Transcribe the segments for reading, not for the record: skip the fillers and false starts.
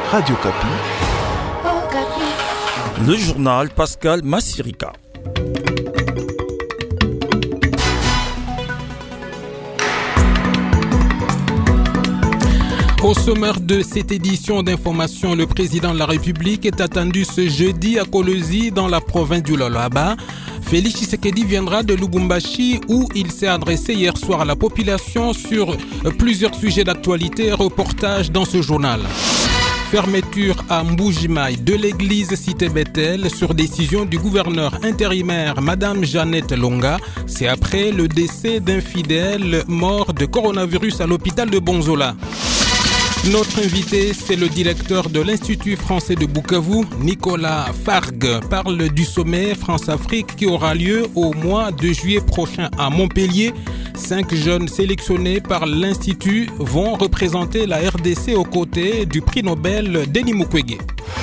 Radio Kapi. Le journal Pascal Massirika. Au sommaire de cette édition d'information, le président de la République est attendu ce jeudi à Kolwezi dans la province du Lualaba. Félix Tshisekedi viendra de Lubumbashi où il s'est adressé hier soir à la population sur plusieurs sujets d'actualité. Reportage dans ce journal. Fermeture à Mbujimaï de l'église Cité Bethel sur décision du gouverneur intérimaire Madame Jeannette Longa. C'est après le décès d'un fidèle mort de coronavirus à l'hôpital de Bonzola. Notre invité, c'est le directeur de l'Institut français de Bukavu, Nicolas Fargue, parle du sommet France-Afrique qui aura lieu au mois de juillet prochain à Montpellier. 5 jeunes sélectionnés par l'Institut vont représenter la RDC aux côtés du prix Nobel Denis Mukwege.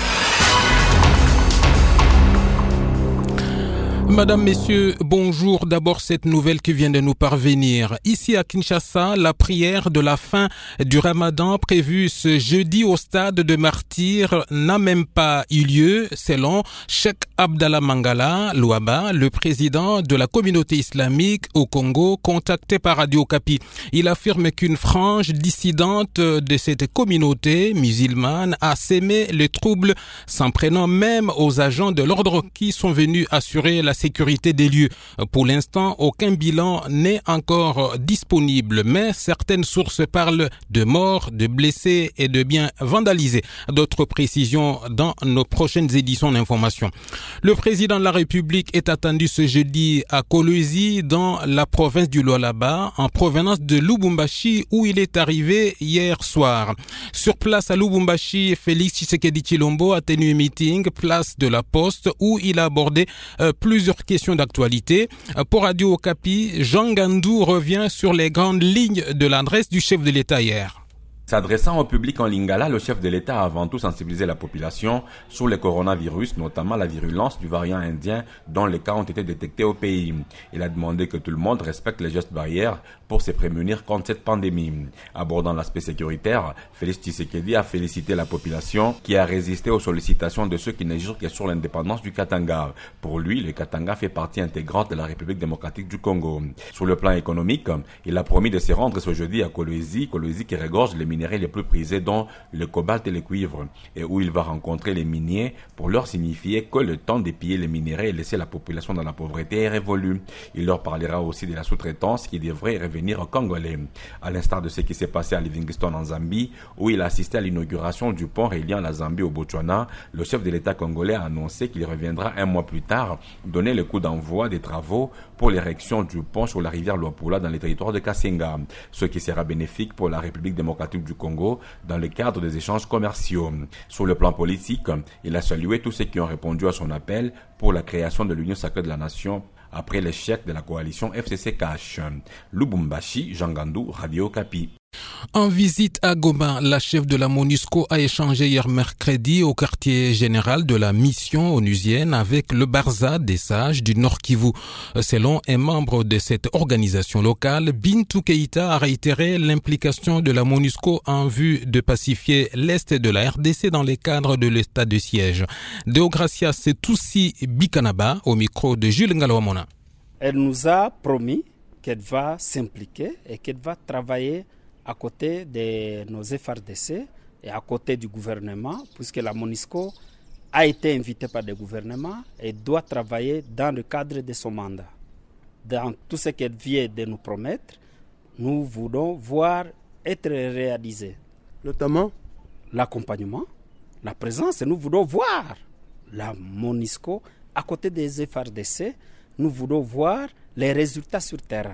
Madame, Messieurs, bonjour. D'abord, cette nouvelle qui vient de nous parvenir. Ici à Kinshasa, la prière de la fin du Ramadan prévue ce jeudi au stade de Martyrs n'a même pas eu lieu, selon Cheikh Abdallah Mangala Louaba, le président de la communauté islamique au Congo, contacté par Radio Kapi. Il affirme qu'une frange dissidente de cette communauté musulmane a sémé les troubles, s'en prenant même aux agents de l'ordre qui sont venus assurer la sécurité des lieux. Pour l'instant, aucun bilan n'est encore disponible, mais certaines sources parlent de morts, de blessés et de biens vandalisés. D'autres précisions dans nos prochaines éditions d'information. Le président de la République est attendu ce jeudi à Kolwezi dans la province du Lualaba, en provenance de Lubumbashi où il est arrivé hier soir. Sur place à Lubumbashi, Félix Tshisekedi Tshilombo a tenu un meeting place de la Poste où il a abordé plusieurs questions d'actualité. Pour Radio Okapi, Jean Gandou revient sur les grandes lignes de l'adresse du chef de l'État hier. S'adressant au public en lingala, le chef de l'État a avant tout sensibilisé la population sur le coronavirus, notamment la virulence du variant indien dont les cas ont été détectés au pays. Il a demandé que tout le monde respecte les gestes barrières pour se prémunir contre cette pandémie. Abordant l'aspect sécuritaire, Félix Tshisekedi a félicité la population qui a résisté aux sollicitations de ceux qui ne jurent que sur l'indépendance du Katanga. Pour lui, le Katanga fait partie intégrante de la République démocratique du Congo. Sur le plan économique, il a promis de se rendre ce jeudi à Kolwezi qui regorge les minéraux les plus prisés dont le cobalt et le cuivre, et où il va rencontrer les miniers pour leur signifier que le temps de piller les minéraux et laisser la population dans la pauvreté est révolu. Il leur parlera aussi de la sous-traitance qui devrait revenir aux Congolais. À l'instar de ce qui s'est passé à Livingstone en Zambie, où il a assisté à l'inauguration du pont reliant la Zambie au Botswana, le chef de l'État congolais a annoncé qu'il reviendra un mois plus tard donner le coup d'envoi des travaux pour l'érection du pont sur la rivière Luapula dans les territoires de Kasenga, ce qui sera bénéfique pour la République démocratique du Congo dans le cadre des échanges commerciaux. Sur le plan politique, il a salué tous ceux qui ont répondu à son appel pour la création de l'Union sacrée de la Nation après l'échec de la coalition FCC-Cash. Lubumbashi, Jean Gandou, Radio Kapi. En visite à Goma, la chef de la MONUSCO a échangé hier mercredi au quartier général de la mission onusienne avec le Barza des Sages du Nord Kivu. Selon un membre de cette organisation locale, Bintou Keïta a réitéré l'implication de la MONUSCO en vue de pacifier l'Est de la RDC dans le cadre de l'état de siège. Deogracia Setoussi Bikanaba au micro de Jules Ngalawamona. Elle nous a promis qu'elle va s'impliquer et qu'elle va travailler à côté de nos FRDC et à côté du gouvernement, puisque la MONUSCO a été invitée par le gouvernement et doit travailler dans le cadre de son mandat. Dans tout ce qu'elle vient de nous promettre, nous voulons voir être réalisé. Notamment l'accompagnement, la présence, et nous voulons voir la MONUSCO à côté des FRDC, nous voulons voir les résultats sur terrain.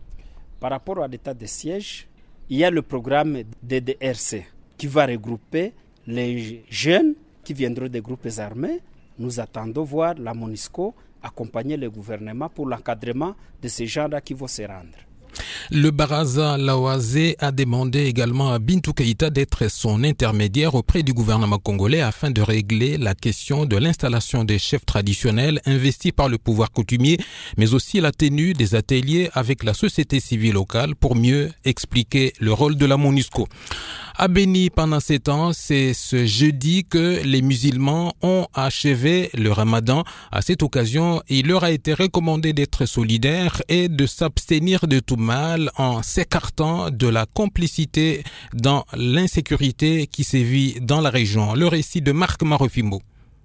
Par rapport à l'état de siège, il y a le programme DDRC qui va regrouper les jeunes qui viendront des groupes armés. Nous attendons voir la MONUSCO accompagner le gouvernement pour l'encadrement de ces gens-là qui vont se rendre. Le Baraza Lawazé a demandé également à Bintou Keïta d'être son intermédiaire auprès du gouvernement congolais afin de régler la question de l'installation des chefs traditionnels investis par le pouvoir coutumier, mais aussi la tenue des ateliers avec la société civile locale pour mieux expliquer le rôle de la MONUSCO. À Béni, pendant ces temps, c'est ce jeudi que les musulmans ont achevé le ramadan. À cette occasion, il leur a été recommandé d'être solidaires et de s'abstenir de tout mal en s'écartant de la complicité dans l'insécurité qui sévit dans la région. Le récit de Marc Marofimbo.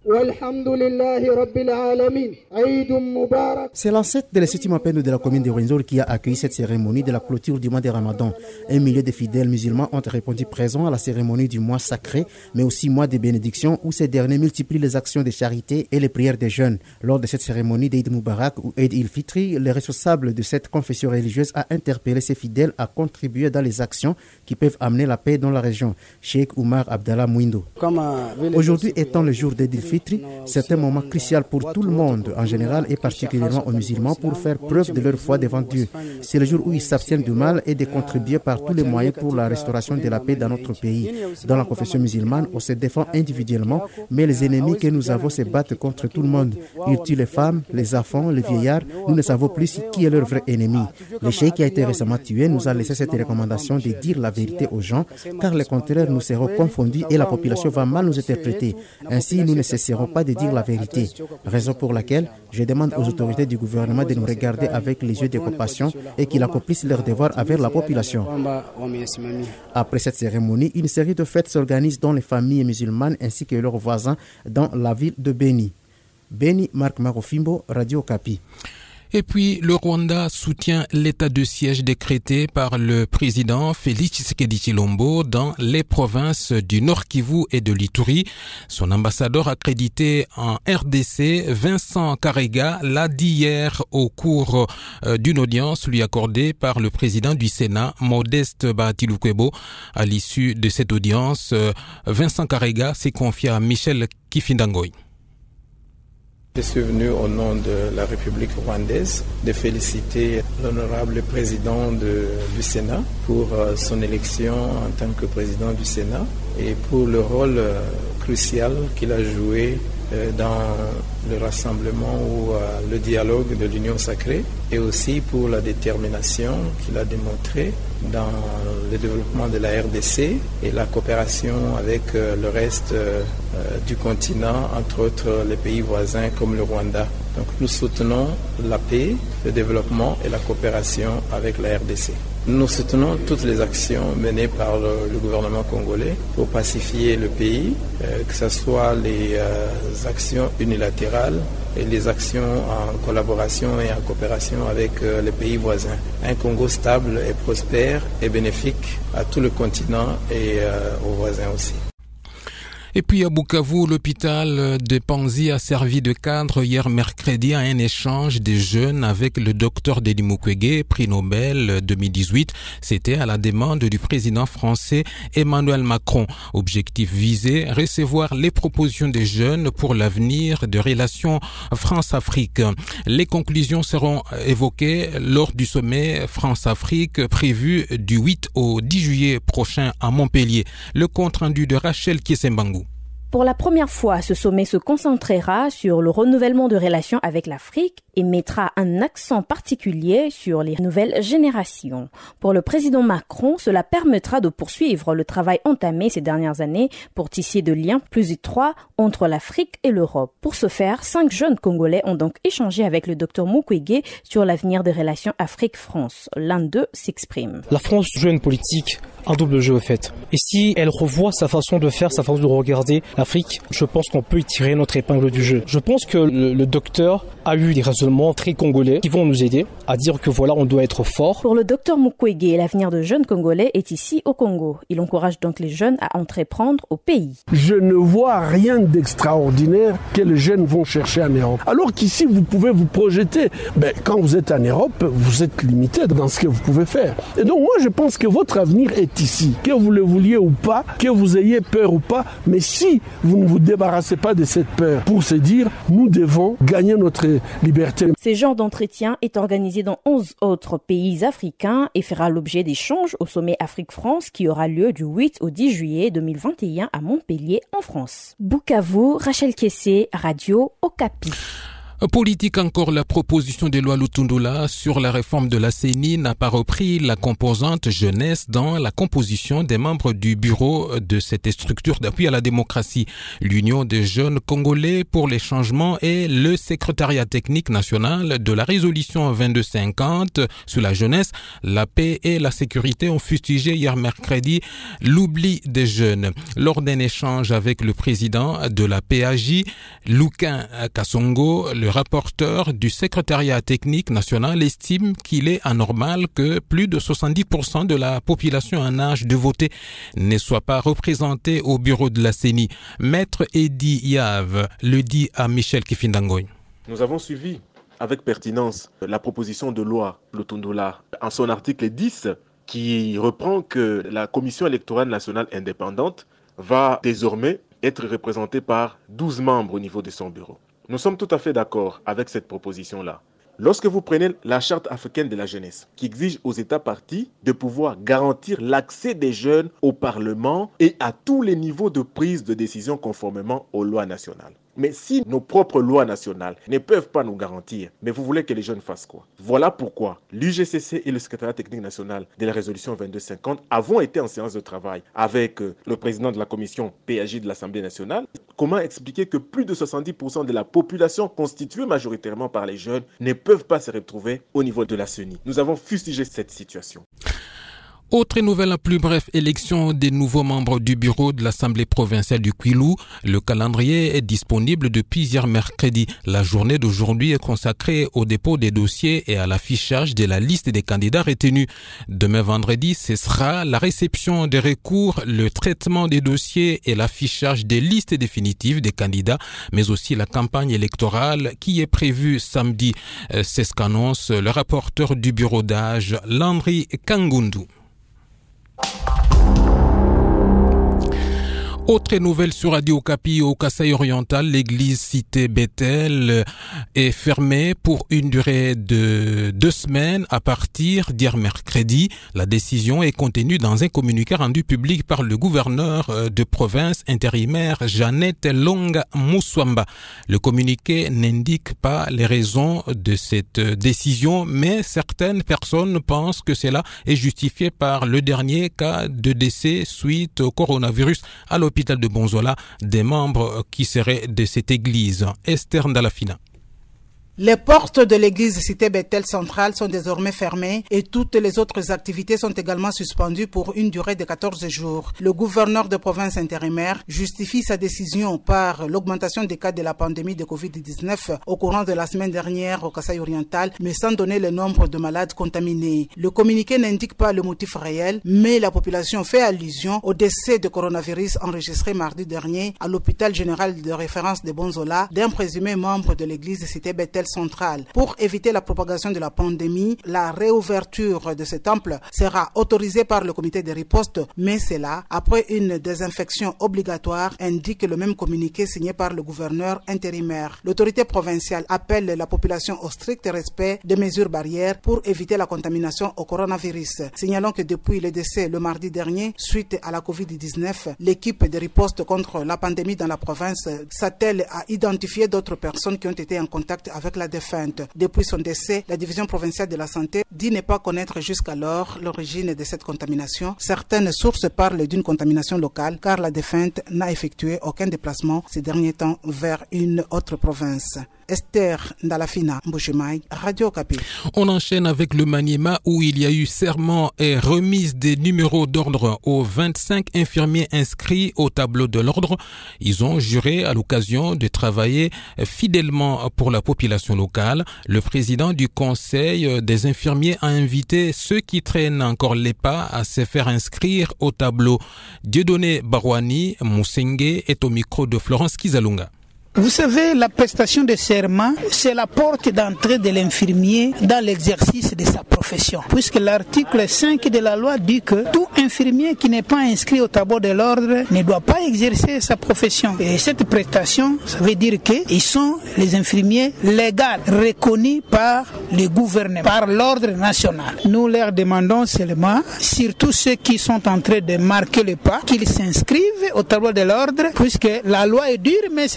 C'est l'ancêtre de la 7e appel de la commune de Rwenzori qui a accueilli cette cérémonie de la clôture du mois de Ramadan. 1 millier de fidèles musulmans ont répondu présents à la cérémonie du mois sacré, mais aussi mois de bénédiction où ces derniers multiplient les actions de charité et les prières des jeunes. Lors de cette cérémonie d'Eid Mubarak ou Eid il-Fitri, le responsable de cette confession religieuse a interpellé ses fidèles à contribuer dans les actions qui peuvent amener la paix dans la région. Cheikh Oumar Abdallah Mouindo. Aujourd'hui étant le jour d'Eid il-Fitri, c'est un moment crucial pour tout le monde en général et particulièrement aux musulmans pour faire preuve de leur foi devant Dieu. C'est le jour où ils s'abstiennent du mal et de contribuer par tous les moyens pour la restauration de la paix dans notre pays. Dans la confession musulmane, on se défend individuellement, mais les ennemis que nous avons se battent contre tout le monde. Ils tuent les femmes, les enfants, les vieillards. Nous ne savons plus qui est leur vrai ennemi. Le cheikh qui a été récemment tué nous a laissé cette recommandation de dire la vérité aux gens, car le contraire nous serons confondus et la population va mal nous interpréter. Ainsi, nous ne cesserons pas de dire la vérité. Raison pour laquelle je demande aux autorités du gouvernement de nous regarder avec les yeux de compassion et qu'ils accomplissent leur devoir avec la population. Après cette cérémonie, une série de fêtes s'organisent dans les familles musulmanes ainsi que leurs voisins dans la ville de Béni. Béni, Marc Marofimbo, Radio Okapi. Et puis, le Rwanda soutient l'état de siège décrété par le président Félix Tshisekedi Tshilombo dans les provinces du Nord Kivu et de l'Ituri. Son ambassadeur accrédité en RDC, Vincent Karega, l'a dit hier au cours d'une audience lui accordée par le président du Sénat, Modeste Bahati-Lukwebo. À l'issue de cette audience, Vincent Karega s'est confié à Michel Kifindangoy. Je suis venu au nom de la République rwandaise de féliciter l'honorable président du Sénat pour son élection en tant que président du Sénat et pour le rôle crucial qu'il a joué dans le rassemblement ou le dialogue de l'Union sacrée et aussi pour la détermination qu'il a démontrée dans le développement de la RDC et la coopération avec le reste du continent, entre autres les pays voisins comme le Rwanda. Donc nous soutenons la paix, le développement et la coopération avec la RDC. Nous soutenons toutes les actions menées par le gouvernement congolais pour pacifier le pays, que ce soit les actions unilatérales et les actions en collaboration et en coopération avec les pays voisins. Un Congo stable et prospère et bénéfique à tout le continent et aux voisins aussi. Et puis à Bukavu, l'hôpital de Panzi a servi de cadre hier mercredi à un échange des jeunes avec le docteur Denis Mukwege, prix Nobel 2018. C'était à la demande du président français Emmanuel Macron. Objectif visé, recevoir les propositions des jeunes pour l'avenir de relations France-Afrique. Les conclusions seront évoquées lors du sommet France-Afrique prévu du 8 au 10 juillet prochain à Montpellier. Le compte rendu de Rachel Kiesembangu. Pour la première fois, ce sommet se concentrera sur le renouvellement de relations avec l'Afrique et mettra un accent particulier sur les nouvelles générations. Pour le président Macron, cela permettra de poursuivre le travail entamé ces dernières années pour tisser de liens plus étroits entre l'Afrique et l'Europe. Pour ce faire, 5 jeunes Congolais ont donc échangé avec le docteur Mukwege sur l'avenir des relations Afrique-France. L'un d'eux s'exprime. La France joue une politique, un double jeu au fait. Et si elle revoit sa façon de faire, sa façon de regarder l'Afrique, je pense qu'on peut y tirer notre épingle du jeu. Je pense que le docteur a eu des raisonnements très congolais qui vont nous aider à dire que voilà, on doit être fort. Pour le docteur Mukwege, l'avenir de jeunes Congolais est ici au Congo. Il encourage donc les jeunes à entreprendre au pays. Je ne vois rien d'extraordinaire que les jeunes vont chercher en Europe. Alors qu'ici, vous pouvez vous projeter. Quand vous êtes en Europe, vous êtes limité dans ce que vous pouvez faire. Et donc moi, je pense que votre avenir est ici. Que vous le vouliez ou pas, que vous ayez peur ou pas, mais si vous ne vous débarrassez pas de cette peur pour se dire, nous devons gagner notre liberté. Ce genre d'entretien est organisé dans 11 autres pays africains et fera l'objet d'échanges au sommet Afrique-France qui aura lieu du 8 au 10 juillet 2021 à Montpellier en France. Bukavu, Rachel Kessé, Radio Okapi. Politique encore, la proposition de loi Lutundula sur la réforme de la CENI n'a pas repris la composante jeunesse dans la composition des membres du bureau de cette structure d'appui à la démocratie. L'Union des jeunes congolais pour les changements et le secrétariat technique national de la résolution 2250 sur la jeunesse, la paix et la sécurité ont fustigé hier mercredi l'oubli des jeunes. Lors d'un échange avec le président de la PAJ, Luquin Kassongo, le rapporteur du secrétariat technique national estime qu'il est anormal que plus de 70% de la population en âge de voter ne soit pas représentée au bureau de la CENI. Maître Edi Yav le dit à Michel Kifindangoy. Nous avons suivi avec pertinence la proposition de loi Lutundula en son article 10 qui reprend que la Commission électorale nationale indépendante va désormais être représentée par 12 membres au niveau de son bureau. Nous sommes tout à fait d'accord avec cette proposition-là. Lorsque vous prenez la Charte africaine de la jeunesse, qui exige aux États partis de pouvoir garantir l'accès des jeunes au Parlement et à tous les niveaux de prise de décision conformément aux lois nationales. Mais si nos propres lois nationales ne peuvent pas nous garantir, mais vous voulez que les jeunes fassent quoi? Voilà pourquoi l'UGCC et le secrétariat technique national de la résolution 2250 avons été en séance de travail avec le président de la commission PAJ de l'Assemblée nationale. Comment expliquer que plus de 70% de la population constituée majoritairement par les jeunes ne peuvent pas se retrouver au niveau de la CENI? Nous avons fustigé cette situation. Autre nouvelle à plus bref, élection des nouveaux membres du bureau de l'Assemblée provinciale du Kwilu. Le calendrier est disponible depuis hier mercredi. La journée d'aujourd'hui est consacrée au dépôt des dossiers et à l'affichage de la liste des candidats retenus. Demain vendredi, ce sera la réception des recours, le traitement des dossiers et l'affichage des listes définitives des candidats, mais aussi la campagne électorale qui est prévue samedi. C'est ce qu'annonce le rapporteur du bureau d'âge, Landry Kangundu. Autre nouvelle sur Radio Okapi au Kasaï oriental, l'église cité Bethel est fermée pour une durée de 2 semaines à partir d'hier mercredi. La décision est contenue dans un communiqué rendu public par le gouverneur de province intérimaire Jeannette Longa Mouswamba. Le communiqué n'indique pas les raisons de cette décision, mais certaines personnes pensent que cela est justifié par le dernier cas de décès suite au coronavirus à l'hôpital de Bonzola des membres qui seraient de cette église. Esther Ndalafina. Les portes de l'église cité Bethel centrale sont désormais fermées et toutes les autres activités sont également suspendues pour une durée de 14 jours. Le gouverneur de province intérimaire justifie sa décision par l'augmentation des cas de la pandémie de Covid-19 au courant de la semaine dernière au Kasaï oriental, mais sans donner le nombre de malades contaminés. Le communiqué n'indique pas le motif réel, mais la population fait allusion au décès de coronavirus enregistré mardi dernier à l'hôpital général de référence de Bonzola d'un présumé membre de l'église cité Bethel centrale. Pour éviter la propagation de la pandémie, la réouverture de ce temple sera autorisée par le comité de riposte, mais cela après une désinfection obligatoire, indique le même communiqué signé par le gouverneur intérimaire. L'autorité provinciale appelle la population au strict respect des mesures barrières pour éviter la contamination au coronavirus. Signalons que depuis le décès le mardi dernier, suite à la Covid-19, l'équipe de riposte contre la pandémie dans la province s'attelle à identifier d'autres personnes qui ont été en contact avec la défunte. Depuis son décès, la division provinciale de la santé dit ne pas connaître jusqu'alors l'origine de cette contamination. Certaines sources parlent d'une contamination locale car la défunte n'a effectué aucun déplacement ces derniers temps vers une autre province. Esther Ndalafina, Mbujimaï, Radio Okapi. On enchaîne avec le Maniema où il y a eu serment et remise des numéros d'ordre aux 25 infirmiers inscrits au tableau de l'ordre. Ils ont juré à l'occasion de travailler fidèlement pour la population locale. Le président du conseil des infirmiers a invité ceux qui traînent encore les pas à se faire inscrire au tableau. Dieudonné Barouani Moussenge est au micro de Florence Kizalunga. Vous savez, la prestation de serment, c'est la porte d'entrée de l'infirmier dans l'exercice de sa profession. Puisque l'article 5 de la loi dit que tout infirmier qui n'est pas inscrit au tableau de l'ordre ne doit pas exercer sa profession. Et cette prestation, ça veut dire qu'ils sont les infirmiers légaux, reconnus par le gouvernement, par l'ordre national. Nous leur demandons seulement, surtout ceux qui sont en train de marquer le pas, qu'ils s'inscrivent au tableau de l'ordre, puisque la loi est dure, mais c'est la loi.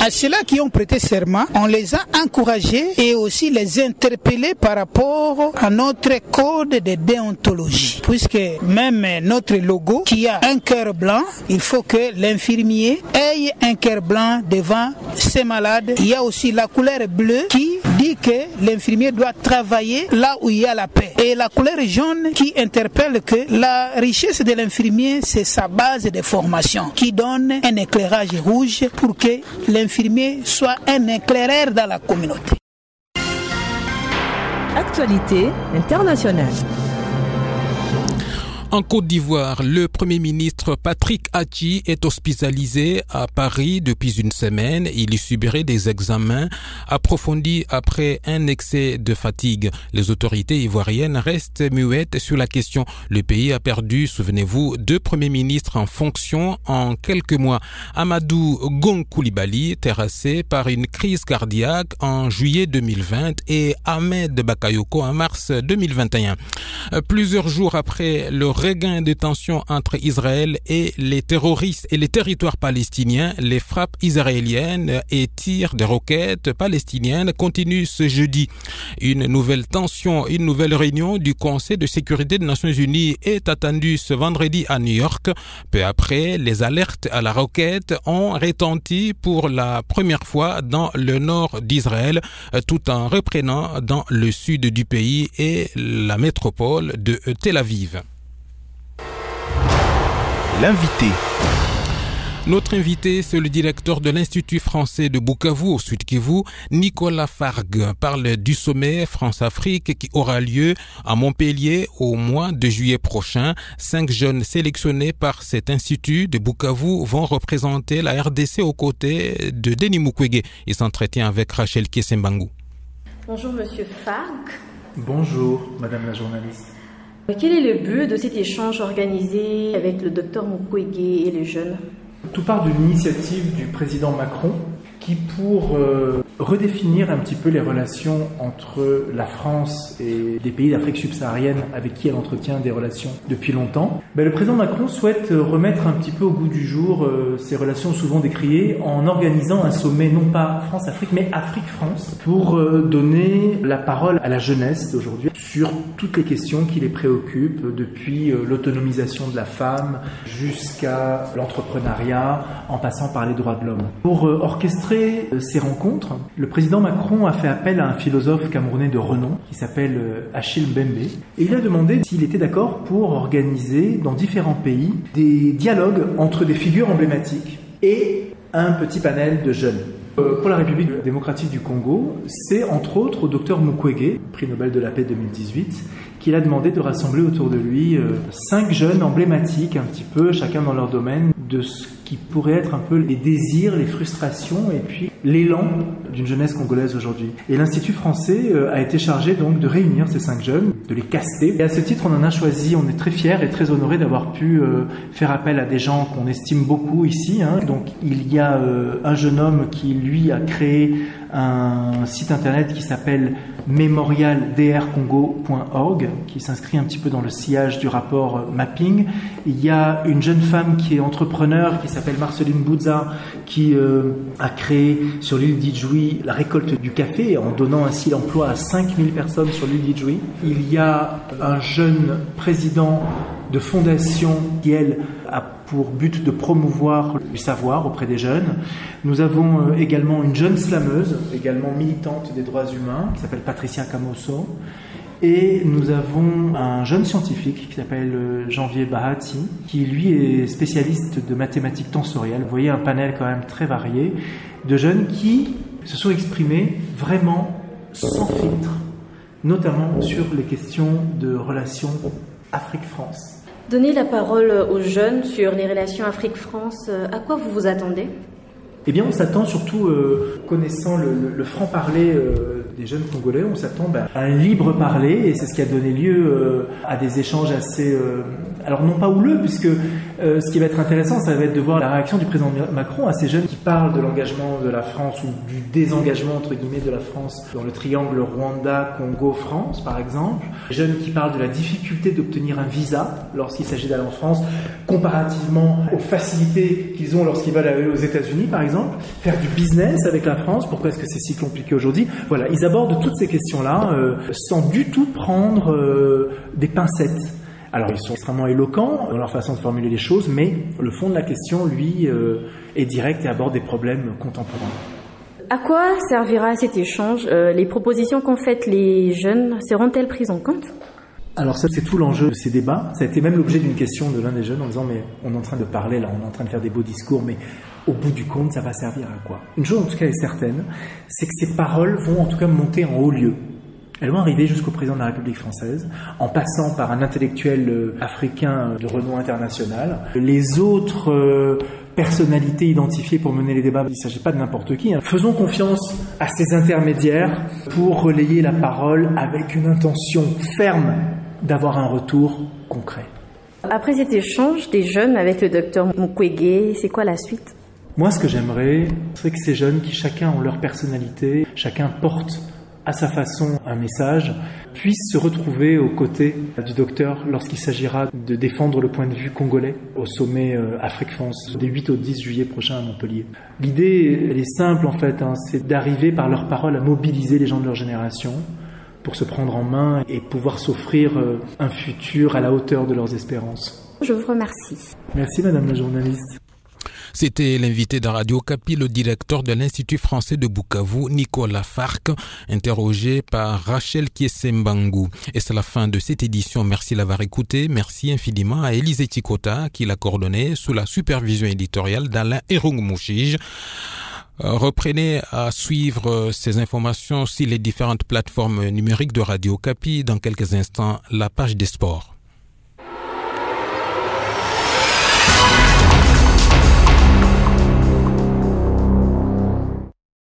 À ceux-là qui ont prêté serment, on les a encouragés et aussi les interpellés par rapport à notre code de déontologie. Puisque même notre logo qui a un cœur blanc, il faut que l'infirmier ait un cœur blanc devant ses malades. Il y a aussi la couleur bleue qui dit que l'infirmier doit travailler là où il y a la paix. Et la couleur jaune qui interpelle que la richesse de l'infirmier, c'est sa base de formation qui donne un éclairage rouge pour que l'infirmier soit un éclaireur dans la communauté. Actualité internationale. En Côte d'Ivoire, le Premier ministre Patrick Achi est hospitalisé à Paris depuis une semaine. Il y subirait des examens approfondis après un excès de fatigue. Les autorités ivoiriennes restent muettes sur la question. Le pays a perdu, souvenez-vous, 2 premiers ministres en fonction en quelques mois. Amadou Gon Coulibaly, terrassé par une crise cardiaque en juillet 2020 et Ahmed Bakayoko en mars 2021. Plusieurs jours après le regain de tensions entre Israël et les terroristes et les territoires palestiniens, les frappes israéliennes et tirs de roquettes palestiniennes continuent ce jeudi. Une nouvelle réunion du Conseil de sécurité des Nations Unies est attendue ce vendredi à New York. Peu après, les alertes à la roquette ont retenti pour la première fois dans le nord d'Israël, tout en reprenant dans le sud du pays et la métropole de Tel Aviv. L'invité. Notre invité, c'est le directeur de l'Institut français de Bukavu au Sud Kivu, Nicolas Fargue, parle du sommet France-Afrique qui aura lieu à Montpellier au mois de juillet prochain. 5 jeunes sélectionnés par cet institut de Bukavu vont représenter la RDC aux côtés de Denis Mukwege. Il s'entretient avec Rachel Kiesembangu. Bonjour Monsieur Fargue. Bonjour Madame la journaliste. Quel est le but de cet échange organisé avec le docteur Mukwege et les jeunes ? Tout part d'une initiative du président Macron qui, pour redéfinir un petit peu les relations entre la France et des pays d'Afrique subsaharienne avec qui elle entretient des relations depuis longtemps, le président Macron souhaite remettre un petit peu au goût du jour ces relations souvent décriées en organisant un sommet non pas France-Afrique mais Afrique-France pour donner la parole à la jeunesse d'aujourd'hui sur toutes les questions qui les préoccupent, depuis l'autonomisation de la femme jusqu'à l'entrepreneuriat en passant par les droits de l'homme. Pour orchestrer ces rencontres, le président Macron a fait appel à un philosophe camerounais de renom qui s'appelle Achille Mbembe et il a demandé s'il était d'accord pour organiser dans différents pays des dialogues entre des figures emblématiques et un petit panel de jeunes. Pour la République démocratique du Congo, c'est entre autres au docteur Mukwege, prix Nobel de la paix 2018, qu'il a demandé de rassembler autour de lui 5 jeunes emblématiques, un petit peu chacun dans leur domaine, de ce qui pourrait être un peu les désirs, les frustrations et puis l'élan d'une jeunesse congolaise aujourd'hui. Et l'Institut français a été chargé donc de réunir ces 5 jeunes, de les caster. Et à ce titre, on en a choisi, on est très fiers et très honorés d'avoir pu faire appel à des gens qu'on estime beaucoup ici. Donc il y a un jeune homme qui, lui, a créé un site internet qui s'appelle memorialdrcongo.org, qui s'inscrit un petit peu dans le sillage du rapport Mapping. Il y a une jeune femme qui est entrepreneur, qui s'appelle Marceline Boudza, qui a créé sur l'île d'Idjoui la récolte du café, en donnant ainsi l'emploi à 5000 personnes sur l'île d'Idjoui. Il y a un jeune président de fondation qui, elle, a pour but de promouvoir le savoir auprès des jeunes. Nous avons également une jeune slameuse, également militante des droits humains, qui s'appelle Patricia Camosso. Et nous avons un jeune scientifique qui s'appelle Janvier Bahati, qui lui est spécialiste de mathématiques tensorielles. Vous voyez un panel quand même très varié de jeunes qui se sont exprimés vraiment sans filtre, notamment sur les questions de relations Afrique-France. Donner la parole aux jeunes sur les relations Afrique-France, à quoi vous vous attendez ? Eh bien, on s'attend surtout, connaissant le franc-parler des jeunes Congolais, on s'attend à un libre parler, et c'est ce qui a donné lieu à des échanges assez, alors non pas houleux, puisque Ce qui va être intéressant, ça va être de voir la réaction du président Macron à ces jeunes qui parlent de l'engagement de la France ou du désengagement, entre guillemets, de la France dans le triangle Rwanda-Congo-France, par exemple. Les jeunes qui parlent de la difficulté d'obtenir un visa lorsqu'il s'agit d'aller en France, comparativement aux facilités qu'ils ont lorsqu'ils veulent aller aux États-Unis, par exemple. Faire du business avec la France, pourquoi est-ce que c'est si compliqué aujourd'hui? Voilà, ils abordent toutes ces questions-là sans du tout prendre des pincettes. Alors ils sont extrêmement éloquents dans leur façon de formuler les choses, mais le fond de la question, lui, est direct et aborde des problèmes contemporains. À quoi servira cet échange? Les propositions qu'ont faites les jeunes seront-elles prises en compte? Alors ça, c'est tout l'enjeu de ces débats. Ça a été même l'objet d'une question de l'un des jeunes en disant « mais on est en train de parler là, on est en train de faire des beaux discours, mais au bout du compte, ça va servir à quoi ?» Une chose en tout cas est certaine, c'est que ces paroles vont en tout cas monter en haut lieu. Elles vont arriver jusqu'au président de la République française, en passant par un intellectuel africain de renom international. Les autres personnalités identifiées pour mener les débats, il ne s'agit pas de n'importe qui. Faisons confiance à ces intermédiaires pour relayer la parole avec une intention ferme d'avoir un retour concret. Après cet échange des jeunes avec le docteur Mukwege, c'est quoi la suite? Moi, ce que j'aimerais, c'est que ces jeunes qui chacun ont leur personnalité, chacun porte à sa façon un message, puissent se retrouver aux côtés du docteur lorsqu'il s'agira de défendre le point de vue congolais au sommet Afrique-France des 8 au 10 juillet prochain à Montpellier. L'idée, elle est simple en fait, c'est d'arriver par leurs paroles à mobiliser les gens de leur génération pour se prendre en main et pouvoir s'offrir un futur à la hauteur de leurs espérances. Je vous remercie. Merci madame la journaliste. C'était l'invité de Radio Okapi, le directeur de l'Institut français de Bukavu, Nicolas Farc, interrogé par Rachel Kiesembangu. Et c'est la fin de cette édition. Merci de l'avoir écouté. Merci infiniment à Élisée Tikota qui l'a coordonné sous la supervision éditoriale d'Alain Erung-Mouchige. Reprenez à suivre ces informations sur les différentes plateformes numériques de Radio Okapi. Dans quelques instants, la page des sports.